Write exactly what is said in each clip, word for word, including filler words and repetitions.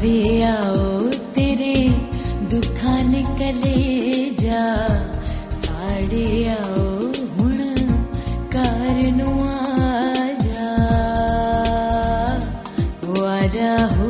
वे आओ तेरे दुखा ने कलेजा साड़े आओ हुण घर नू आजा ओ आजा हो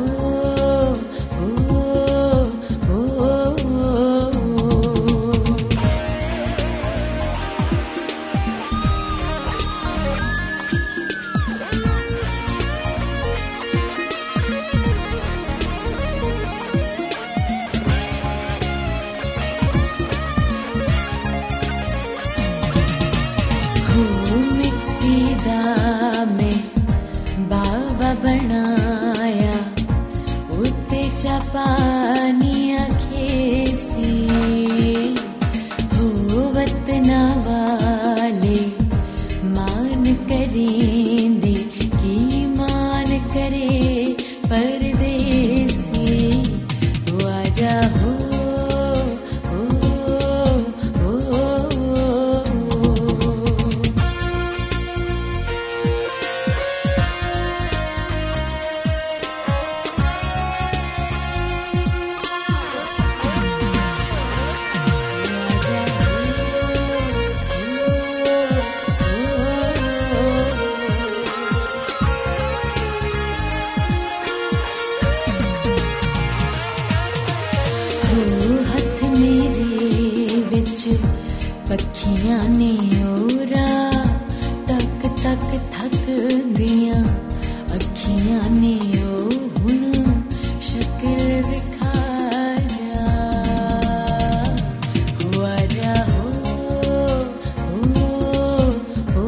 मिट्टी दा मैं बावा बनाया उत्ते चा पानी खेसी हो वतना वाले मान करेंदे की मान करे परदेसी हो आजा हो हथ मेरे विच पखियां ने ओरा तक तक थक गया अखियां ने ओ हुण शक्ल विखा जा हो आजा हो हो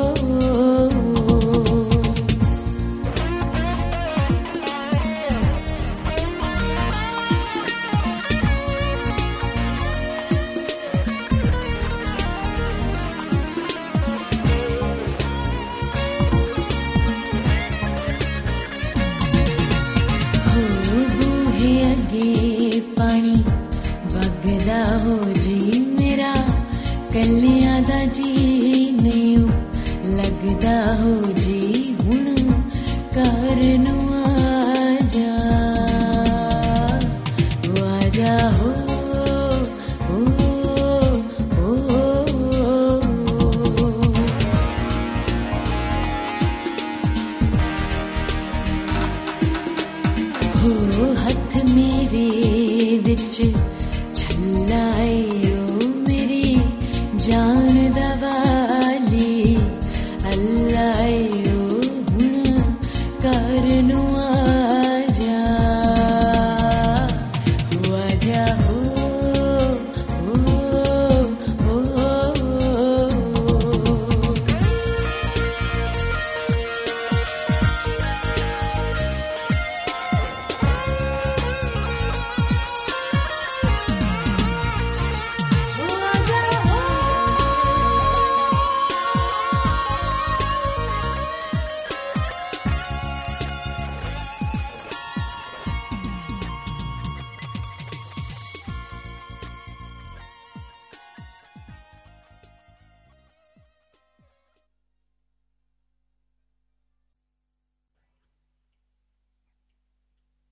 बूहे अगे पानी वगदा हो जी मेरा कलियां दा जी नहीं लगदा हो जी हुण घर नू आजा हो आजा हो हो हथ मेरे विच